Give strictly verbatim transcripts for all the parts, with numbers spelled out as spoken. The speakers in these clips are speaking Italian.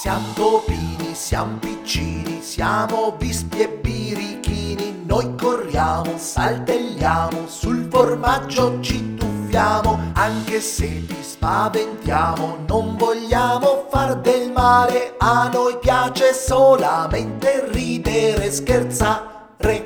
Siamo topini, siamo piccini, siamo vispi e birichini. Noi corriamo, saltelliamo, sul formaggio ci tuffiamo. Anche se ti spaventiamo, non vogliamo far del male. A noi piace solamente ridere e scherzare.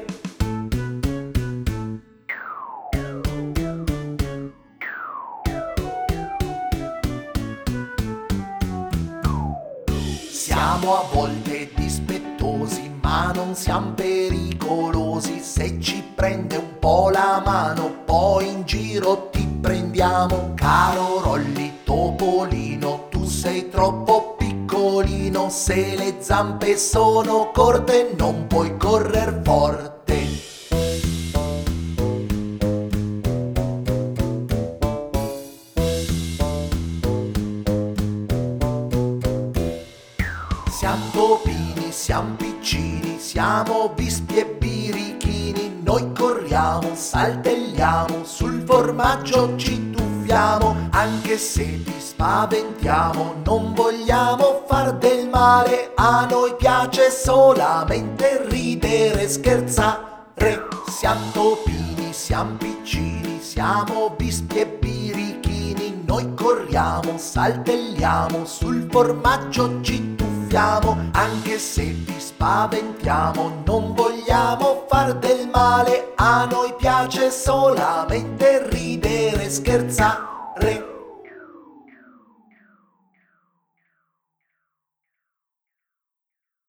Siamo a volte dispettosi, ma non siamo pericolosi. Se ci prende un po' la mano, poi in giro ti prendiamo. Caro Rolli Topolino, tu sei troppo piccolino. Se le zampe sono corte, non puoi correr forte. Siamo topini, siamo piccini, siamo vispi e birichini. Noi corriamo, saltelliamo, sul formaggio ci tuffiamo. Anche se ti spaventiamo, non vogliamo far del male. A noi piace solamente ridere e scherzare. Siamo topini, siamo piccini, siamo vispi e birichini. Noi corriamo, saltelliamo, sul formaggio ci tuffiamo. Anche se ti spaventiamo, non vogliamo far del male. A noi piace solamente ridere e scherzare.